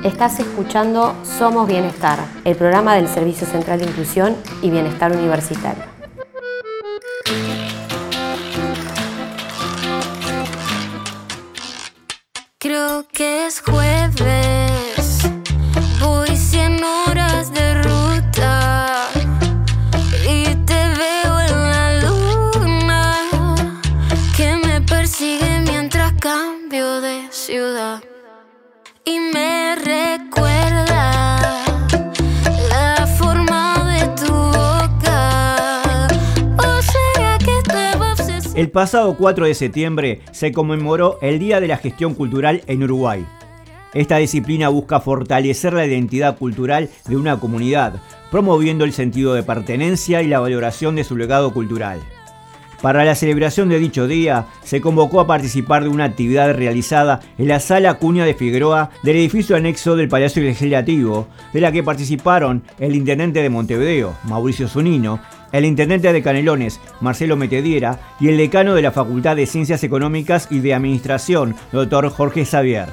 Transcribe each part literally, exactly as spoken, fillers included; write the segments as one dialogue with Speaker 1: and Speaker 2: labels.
Speaker 1: Estás escuchando Somos Bienestar, el programa del Servicio Central de Inclusión y Bienestar Universitario.
Speaker 2: Creo que es jueves, voy cien horas de ruta y te veo en la luna que me persigue mientras cambio de ciudad y me recuerda la forma de tu boca. ¿O será que estaba obsesionada?
Speaker 3: El pasado cuatro de septiembre se conmemoró el Día de la Gestión Cultural en Uruguay. Esta disciplina busca fortalecer la identidad cultural de una comunidad, promoviendo el sentido de pertenencia y la valoración de su legado cultural. Para la celebración de dicho día, se convocó a participar de una actividad realizada en la Sala Cunha de Figueroa del edificio anexo del Palacio Legislativo, de la que participaron el intendente de Montevideo, Mauricio Zunino, el intendente de Canelones, Marcelo Metediera, y el decano de la Facultad de Ciencias Económicas y de Administración, doctor Jorge Xavier.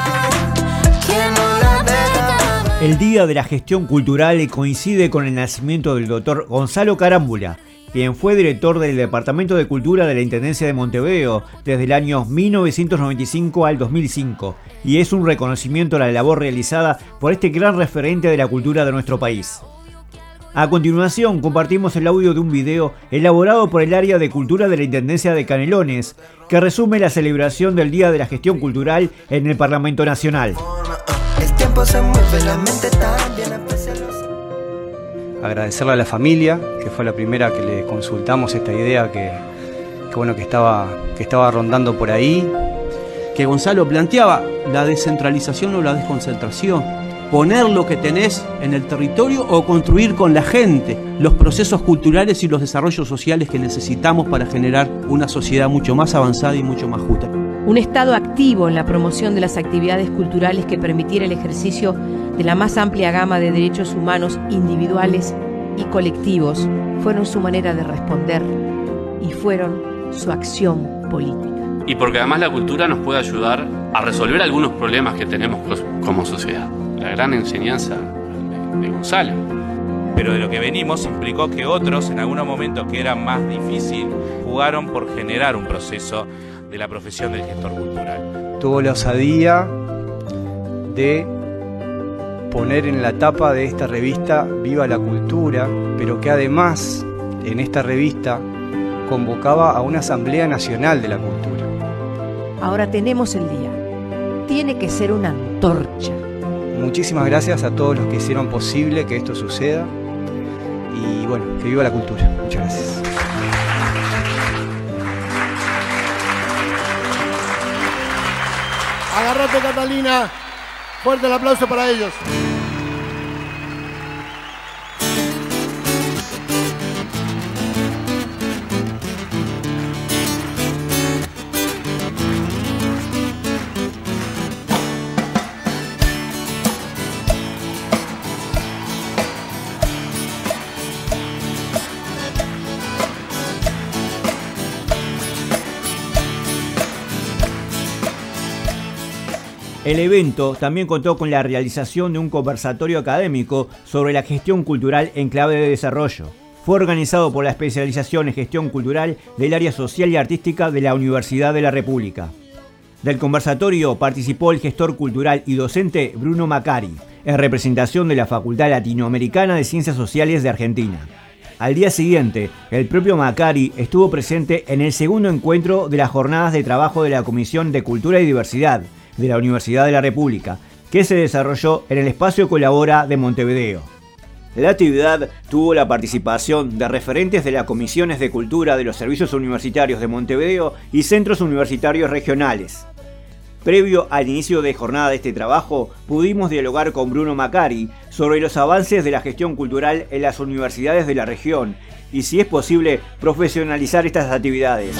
Speaker 3: El Día de la Gestión Cultural coincide con el nacimiento del doctor Gonzalo Carámbula, quien fue director del Departamento de Cultura de la Intendencia de Montevideo desde el año mil novecientos noventa y cinco al dos mil cinco, y es un reconocimiento a la labor realizada por este gran referente de la cultura de nuestro país. A continuación, compartimos el audio de un video elaborado por el Área de Cultura de la Intendencia de Canelones, que resume la celebración del Día de la Gestión Cultural en el Parlamento Nacional.
Speaker 4: El tiempo se mueve, la mente también.
Speaker 5: Agradecerle a la familia, que fue la primera que le consultamos esta idea que, que, bueno, que, estaba, que estaba rondando por ahí.
Speaker 6: Que Gonzalo planteaba la descentralización o la desconcentración, poner lo que tenés en el territorio o construir con la gente los procesos culturales y los desarrollos sociales que necesitamos para generar una sociedad mucho más avanzada y mucho más justa.
Speaker 7: Un Estado activo en la promoción de las actividades culturales que permitiera el ejercicio de la más amplia gama de derechos humanos individuales y colectivos fueron su manera de responder y fueron su acción política.
Speaker 8: Y porque además la cultura nos puede ayudar a resolver algunos problemas que tenemos como sociedad. La gran enseñanza de Gonzalo.
Speaker 9: Pero de lo que venimos implicó que otros, en algunos momentos que era más difícil, jugaron por generar un proceso de la profesión del gestor cultural.
Speaker 5: Tuvo la osadía de poner en la tapa de esta revista Viva la Cultura, pero que además en esta revista convocaba a una Asamblea Nacional de la Cultura.
Speaker 7: Ahora tenemos el día. Tiene que ser una antorcha.
Speaker 5: Muchísimas gracias a todos los que hicieron posible que esto suceda y bueno, que viva la cultura. Muchas gracias.
Speaker 10: Agarrate, Catalina. Fuerte el aplauso para ellos.
Speaker 3: El evento también contó con la realización de un conversatorio académico sobre la gestión cultural en clave de desarrollo. Fue organizado por la especialización en gestión cultural del área social y artística de la Universidad de la República. Del conversatorio participó el gestor cultural y docente Bruno Macari, en representación de la Facultad Latinoamericana de Ciencias Sociales de Argentina. Al día siguiente, el propio Macari estuvo presente en el segundo encuentro de las jornadas de trabajo de la Comisión de Cultura y Diversidad de la Universidad de la República, que se desarrolló en el Espacio Colabora de Montevideo. La actividad tuvo la participación de referentes de las comisiones de cultura de los servicios universitarios de Montevideo y centros universitarios regionales. Previo al inicio de jornada de este trabajo, pudimos dialogar con Bruno Macari sobre los avances de la gestión cultural en las universidades de la región y si es posible profesionalizar estas actividades.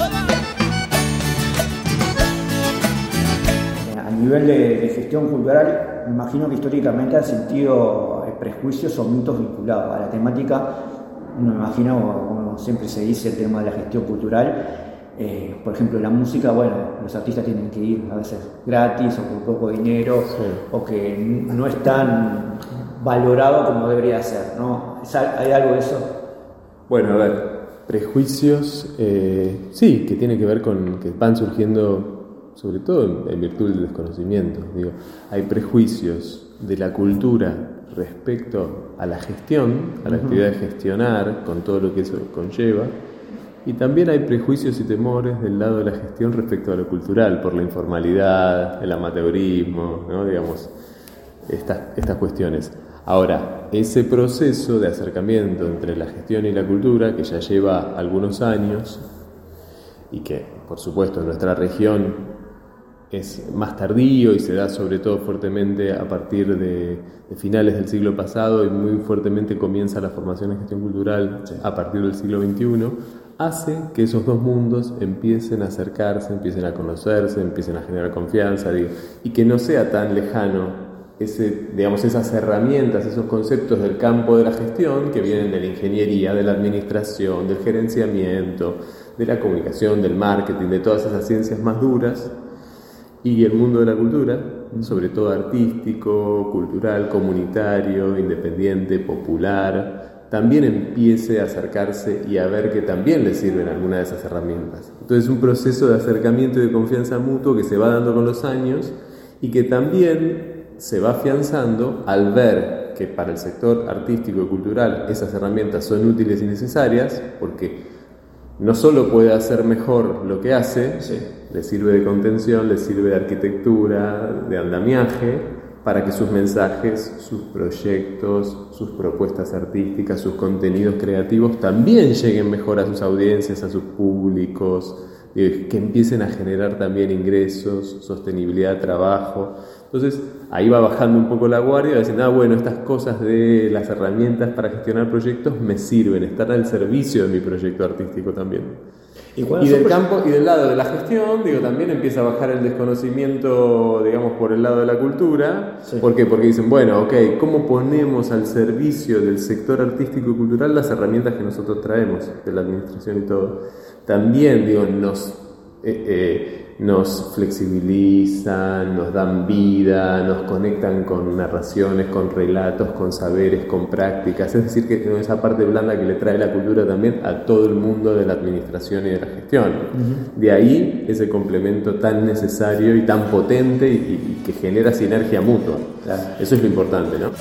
Speaker 11: A nivel de, de gestión cultural, me imagino que históricamente han sentido prejuicios o mitos vinculados a la temática. Me imagino, como siempre se dice, el tema de la gestión cultural. Eh, por ejemplo, la música, bueno, los artistas tienen que ir a veces gratis o con poco dinero, sí. o que no es tan valorado como debería ser, ¿no? ¿Hay algo de eso?
Speaker 12: Bueno, a ver, prejuicios, eh, sí, que tiene que ver con que van surgiendo, sobre todo en, en virtud del desconocimiento. Digo, hay prejuicios de la cultura respecto a la gestión, a la uh-huh. actividad de gestionar, con todo lo que eso conlleva. Y también hay prejuicios y temores del lado de la gestión respecto a lo cultural, por la informalidad, el amateurismo, ¿no? Digamos, estas, estas cuestiones. Ahora, ese proceso de acercamiento entre la gestión y la cultura, que ya lleva algunos años, y que, por supuesto, en nuestra región es más tardío y se da sobre todo fuertemente a partir de, de finales del siglo pasado, y muy fuertemente comienza la formación en gestión cultural a partir del siglo veintiuno, hace que esos dos mundos empiecen a acercarse, empiecen a conocerse, empiecen a generar confianza, digo, y que no sea tan lejano ese, digamos, esas herramientas, esos conceptos del campo de la gestión que vienen de la ingeniería, de la administración, del gerenciamiento, de la comunicación, del marketing, de todas esas ciencias más duras, y el mundo de la cultura, sobre todo artístico, cultural, comunitario, independiente, popular, también empiece a acercarse y a ver que también le sirven algunas de esas herramientas. Entonces, un proceso de acercamiento y de confianza mutuo que se va dando con los años y que también se va afianzando al ver que para el sector artístico y cultural esas herramientas son útiles y necesarias, porque no solo puede hacer mejor lo que hace, sí. le sirve de contención, le sirve de arquitectura, de andamiaje, para que sus mensajes, sus proyectos, sus propuestas artísticas, sus contenidos creativos también lleguen mejor a sus audiencias, a sus públicos, eh, que empiecen a generar también ingresos, sostenibilidad, trabajo. Entonces ahí va bajando un poco la guardia, diciendo, ah, bueno, estas cosas de las herramientas para gestionar proyectos me sirven, están al servicio de mi proyecto artístico también. Y, y del campo y del lado de la gestión, digo, también empieza a bajar el desconocimiento, digamos, por el lado de la cultura. Sí. ¿Por qué? Porque dicen, bueno, ok, ¿cómo ponemos al servicio del sector artístico y cultural las herramientas que nosotros traemos de la administración y todo? También, digo, nos, eh, eh, nos flexibilizan, nos dan vida, nos conectan con narraciones, con relatos, con saberes, con prácticas. Es decir, que esa parte blanda que le trae la cultura también a todo el mundo de la administración y de la gestión. Uh-huh. De ahí ese complemento tan necesario y tan potente y, y que genera sinergia mutua. Claro. Eso es lo importante, ¿no?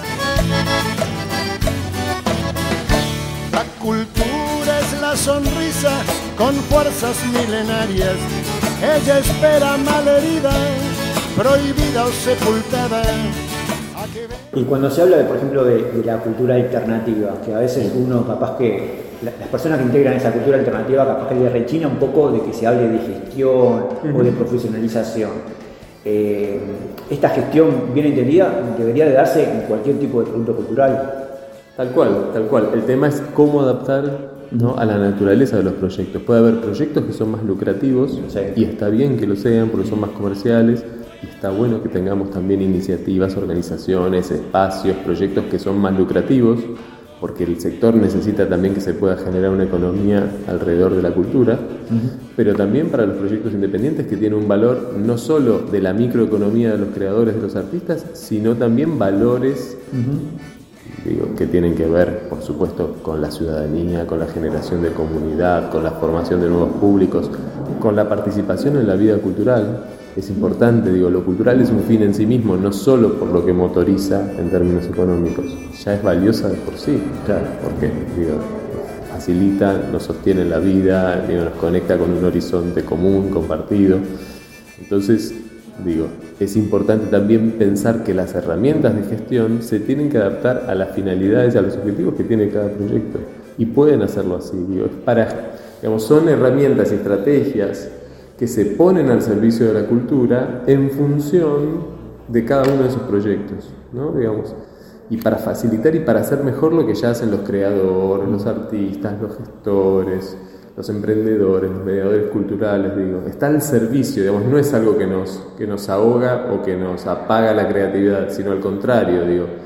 Speaker 10: La cultura es la sonrisa con fuerzas milenarias. Ella espera malherida, prohibida o sepultada.
Speaker 11: Y cuando se habla, de, por ejemplo, de, de la cultura alternativa, que a veces uno capaz que, la, las personas que integran esa cultura alternativa capaz que le rechina un poco de que se hable de gestión uh-huh. o de profesionalización. Eh, esta gestión bien entendida debería de darse en cualquier tipo de producto cultural.
Speaker 12: Tal cual, tal cual. El tema es cómo adaptar, ¿no?, a la naturaleza de los proyectos. Puede haber proyectos que son más lucrativos, sí. y está bien que lo sean porque son más comerciales, y está bueno que tengamos también iniciativas, organizaciones, espacios, proyectos que son más lucrativos, porque el sector necesita también que se pueda generar una economía alrededor de la cultura, uh-huh. pero también para los proyectos independientes que tienen un valor no solo de la microeconomía de los creadores, de los artistas, sino también valores uh-huh. digo, que tienen que ver, por supuesto, con la ciudadanía, con la generación de comunidad, con la formación de nuevos públicos, con la participación en la vida cultural. Es importante, digo, lo cultural es un fin en sí mismo, no solo por lo que motoriza en términos económicos, ya es valiosa de por sí, claro, porque, digo, facilita, nos sostiene la vida, digo, nos conecta con un horizonte común, compartido. Entonces, digo, es importante también pensar que las herramientas de gestión se tienen que adaptar a las finalidades y a los objetivos que tiene cada proyecto, y pueden hacerlo así, digo, es para, digamos, son herramientas y estrategias que se ponen al servicio de la cultura en función de cada uno de sus proyectos, ¿no? Digamos, y para facilitar y para hacer mejor lo que ya hacen los creadores, los artistas, los gestores, los emprendedores, los mediadores culturales, digo, está al servicio, digamos, no es algo que nos, que nos ahoga o que nos apaga la creatividad, sino al contrario, digo,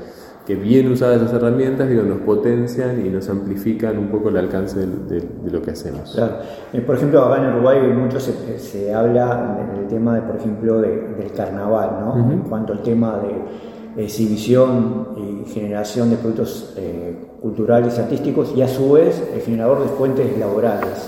Speaker 12: que bien usadas esas herramientas, digo, nos potencian y nos amplifican un poco el alcance de, de, de lo que hacemos.
Speaker 11: Claro. Eh, por ejemplo, acá en Uruguay mucho se, se habla del tema, de, por ejemplo, de, del carnaval, ¿no? Uh-huh. En cuanto al tema de exhibición y generación de productos eh, culturales y artísticos, y a su vez el generador de fuentes laborales.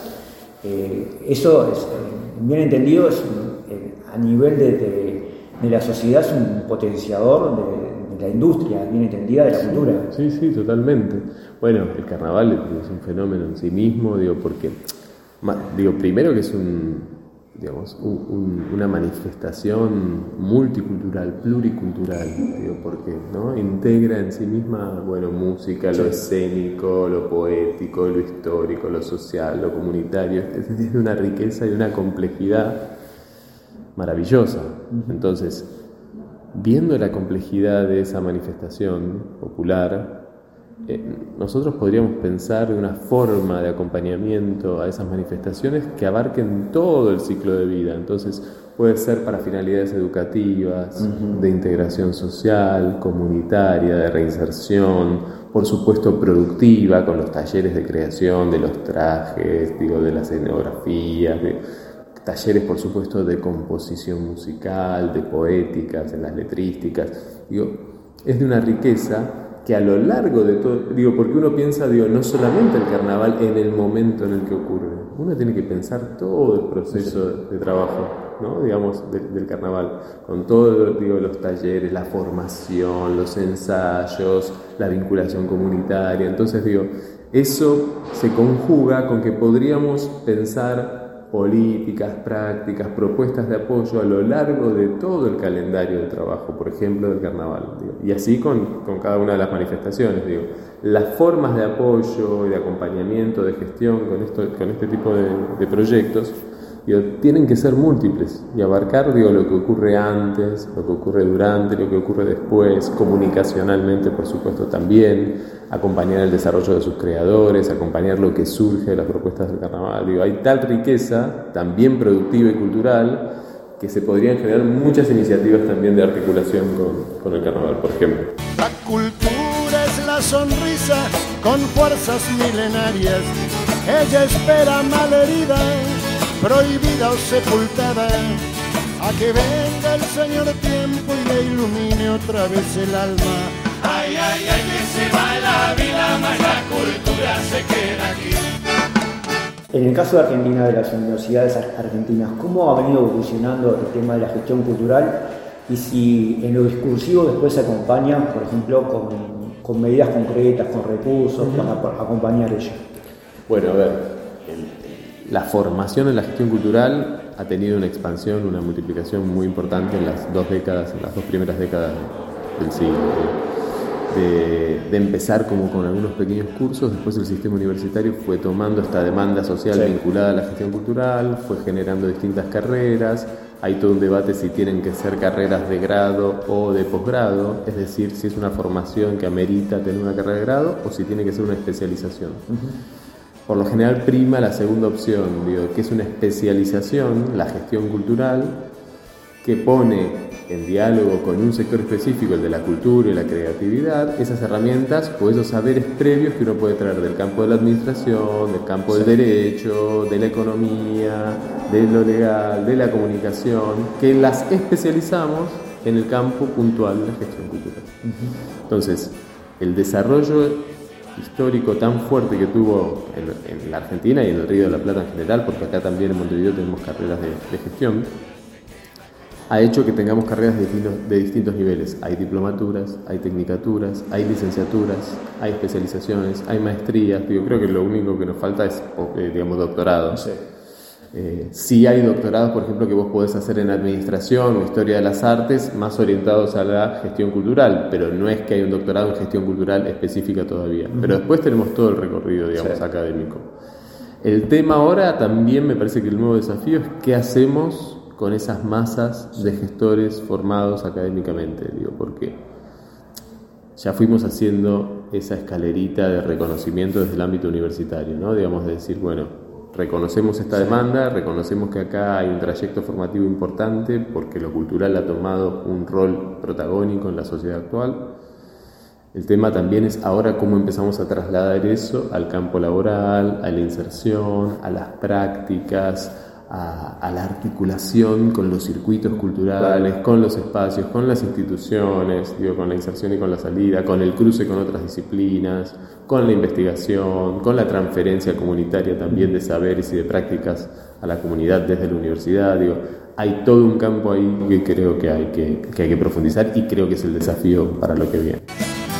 Speaker 11: Eh, eso, es, eh, bien entendido, es, eh, a nivel de, de, de la sociedad es un potenciador de la industria, bien entendida, de la cultura.
Speaker 12: Sí, sí, totalmente. Bueno, el carnaval es un fenómeno en sí mismo, digo, porque, digo, primero que es un, digamos, un, un, una manifestación multicultural, pluricultural, digo, porque, ¿no? Integra en sí misma, bueno, música, lo escénico, lo poético, lo histórico, lo social, lo comunitario, es de una riqueza y una complejidad maravillosa. Entonces, viendo la complejidad de esa manifestación popular, eh, nosotros podríamos pensar de una forma de acompañamiento a esas manifestaciones que abarquen todo el ciclo de vida. Entonces puede ser para finalidades educativas, uh-huh. de integración social, comunitaria, de reinserción, por supuesto productiva, con los talleres de creación de los trajes, digo, de las escenografías, de talleres, por supuesto, de composición musical, de poéticas, en las letrísticas. Digo, es de una riqueza que a lo largo de todo, digo, porque uno piensa, digo, no solamente el carnaval en el momento en el que ocurre, uno tiene que pensar todo el proceso de trabajo, ¿no? Digamos, de, del carnaval, con todos, digo, los talleres, la formación, los ensayos, la vinculación comunitaria. Entonces, digo, eso se conjuga con que podríamos pensar políticas, prácticas, propuestas de apoyo a lo largo de todo el calendario de trabajo, por ejemplo, del carnaval, digo, y así con, con cada una de las manifestaciones, digo, las formas de apoyo y de acompañamiento, de gestión con, esto, con este tipo de, de proyectos, digo, tienen que ser múltiples y abarcar, digo, lo que ocurre antes, lo que ocurre durante, lo que ocurre después, comunicacionalmente, por supuesto, también, acompañar el desarrollo de sus creadores, acompañar lo que surge de las propuestas del carnaval. Digo, hay tal riqueza, también productiva y cultural, que se podrían generar muchas iniciativas también de articulación con, con el carnaval, por ejemplo.
Speaker 10: La cultura es la sonrisa con fuerzas milenarias. Ella espera malherida, prohibida o sepultada, a que venga el Señor tiempo y le ilumine otra vez el alma. Ay, ay, ay, que se va la vida, más la cultura se queda aquí.
Speaker 11: En el caso de Argentina, de las universidades argentinas, ¿cómo ha venido evolucionando el tema de la gestión cultural? Y si en lo discursivo después se acompaña, por ejemplo, con, con medidas concretas, con recursos, uh-huh. para acompañar ello.
Speaker 12: Bueno, a ver, el, la formación en la gestión cultural ha tenido una expansión, una multiplicación muy importante en las dos décadas, en las dos primeras décadas del siglo. De, de empezar como con algunos pequeños cursos, después el sistema universitario fue tomando esta demanda social sí. vinculada a la gestión cultural, fue generando distintas carreras, hay todo un debate si tienen que ser carreras de grado o de posgrado, es decir, si es una formación que amerita tener una carrera de grado o si tiene que ser una especialización. Uh-huh. Por lo general prima la segunda opción, digo, que es una especialización, la gestión cultural, que pone en diálogo con un sector específico, el de la cultura y la creatividad, esas herramientas o esos saberes previos que uno puede traer del campo de la administración, del campo del derecho, de la economía, de lo legal, de la comunicación, que las especializamos en el campo puntual de la gestión cultural. Uh-huh. Entonces, el desarrollo histórico tan fuerte que tuvo en, en la Argentina y en el Río de la Plata en general, porque acá también en Montevideo tenemos carreras de, de gestión, ha hecho que tengamos carreras de distintos, de distintos niveles. Hay diplomaturas, hay tecnicaturas, hay licenciaturas, hay especializaciones, hay maestrías. Yo creo que lo único que nos falta es, eh, digamos, doctorados. Sí. Eh, sí hay doctorados, por ejemplo, que vos podés hacer en administración o historia de las artes, más orientados a la gestión cultural, pero no es que hay un doctorado en gestión cultural específica todavía. Uh-huh. Pero después tenemos todo el recorrido, digamos, sí. académico. El tema ahora también me parece que el nuevo desafío es qué hacemos con esas masas de gestores formados académicamente, digo, porque ya fuimos haciendo esa escalerita de reconocimiento desde el ámbito universitario, ¿no? Digamos, de decir, bueno, reconocemos esta demanda, reconocemos que acá hay un trayecto formativo importante porque lo cultural ha tomado un rol protagónico en la sociedad actual. El tema también es ahora cómo empezamos a trasladar eso al campo laboral, a la inserción, a las prácticas, a, a la articulación con los circuitos culturales, con los espacios, con las instituciones, digo, con la inserción y con la salida, con el cruce con otras disciplinas, con la investigación, con la transferencia comunitaria también de saberes y de prácticas a la comunidad desde la universidad. Digo, hay todo un campo ahí que creo que hay que, que hay que profundizar y creo que es el desafío para lo que viene.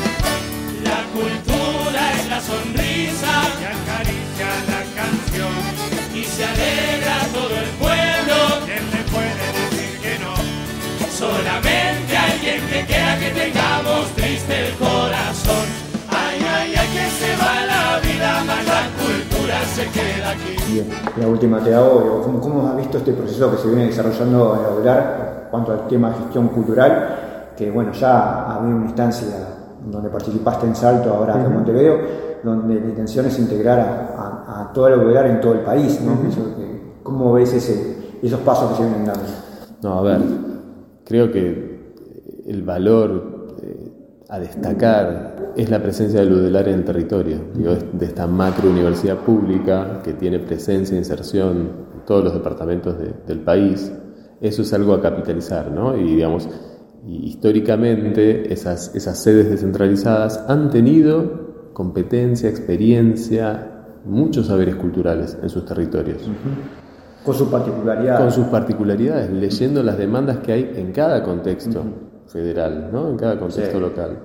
Speaker 13: Que tengamos triste el corazón. Ay, ay, ay, que se va la vida, más la cultura se queda aquí.
Speaker 11: Bien, la última te hago, ¿cómo, cómo has visto este proceso que se viene desarrollando en Audelar en cuanto al tema gestión cultural? Que bueno, ya había una instancia donde participaste en Salto, ahora acá en Montevideo, donde la intención es integrar a, a, a todo el Audelar en todo el país, ¿no? Uh-huh. Eso, ¿cómo ves ese, esos pasos que se vienen dando?
Speaker 12: No, a ver, creo que el valor eh, a destacar es la presencia del Audelar en el territorio, digo, de esta macro universidad pública que tiene presencia e inserción en todos los departamentos de, del país. Eso es algo a capitalizar, ¿no? Y digamos, y históricamente esas, esas sedes descentralizadas han tenido competencia, experiencia, muchos saberes culturales en sus territorios.
Speaker 11: Uh-huh. Con sus particularidades.
Speaker 12: Con sus particularidades, leyendo las demandas que hay en cada contexto. Uh-huh. Federal, ¿no? En cada contexto sí. local.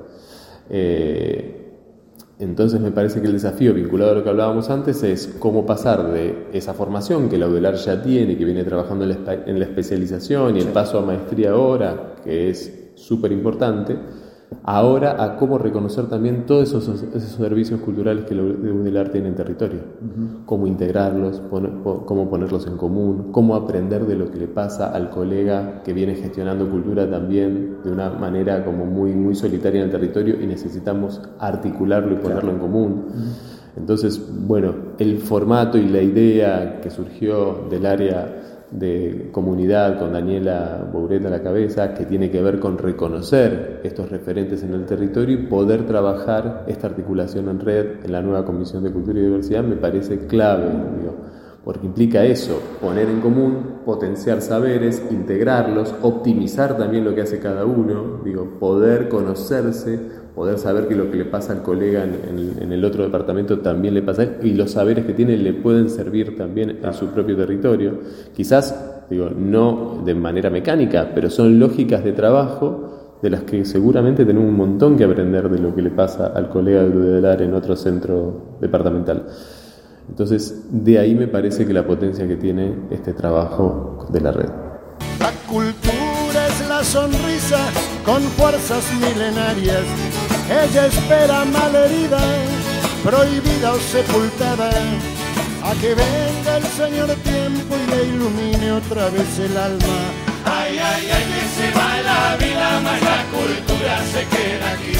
Speaker 12: Eh, entonces me parece que el desafío vinculado a lo que hablábamos antes es cómo pasar de esa formación que la Audelar ya tiene, que viene trabajando en la, en la especialización y el paso a maestría ahora, que es súper importante, ahora a cómo reconocer también todos esos, esos servicios culturales que la Audelar tiene en territorio. Uh-huh. Cómo integrarlos, poner, cómo ponerlos en común, cómo aprender de lo que le pasa al colega que viene gestionando cultura también de una manera como muy, muy solitaria en el territorio y necesitamos articularlo y ponerlo claro. en común. Uh-huh. Entonces, bueno, el formato y la idea que surgió del área de comunidad con Daniela Bourret a la cabeza, que tiene que ver con reconocer estos referentes en el territorio y poder trabajar esta articulación en red en la nueva Comisión de Cultura y Diversidad, me parece clave, digo, porque implica eso, poner en común, potenciar saberes, integrarlos, optimizar también lo que hace cada uno, digo, poder conocerse, poder saber que lo que le pasa al colega en, en, en el otro departamento también le pasa a él y los saberes que tiene le pueden servir también en su propio territorio. Quizás, digo, no de manera mecánica, pero son lógicas de trabajo de las que seguramente tenemos un montón que aprender de lo que le pasa al colega de Audelar en otro centro departamental. Entonces, de ahí me parece que la potencia que tiene este trabajo de la red.
Speaker 10: La cultura es la sonrisa con fuerzas milenarias. Ella espera malherida, prohibida o sepultada, a que venga el Señor tiempo y le ilumine otra vez el alma.
Speaker 13: Ay, ay, ay, que se va la vida, más la cultura se queda aquí.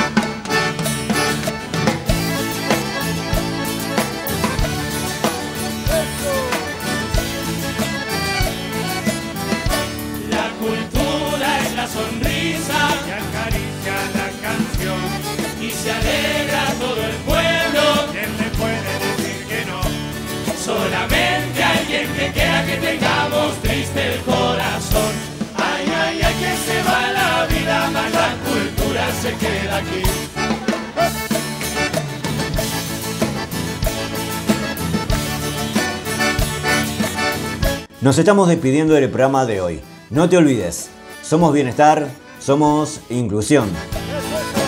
Speaker 13: Sonrisa que acaricia la canción y se alegra todo el pueblo. ¿Quién le puede decir que no? Solamente alguien que quiera que tengamos triste el corazón. Ay, ay, ay, que se va la vida, más la cultura se queda aquí.
Speaker 3: Nos estamos despidiendo del programa de hoy. No te olvides. Somos bienestar, somos inclusión.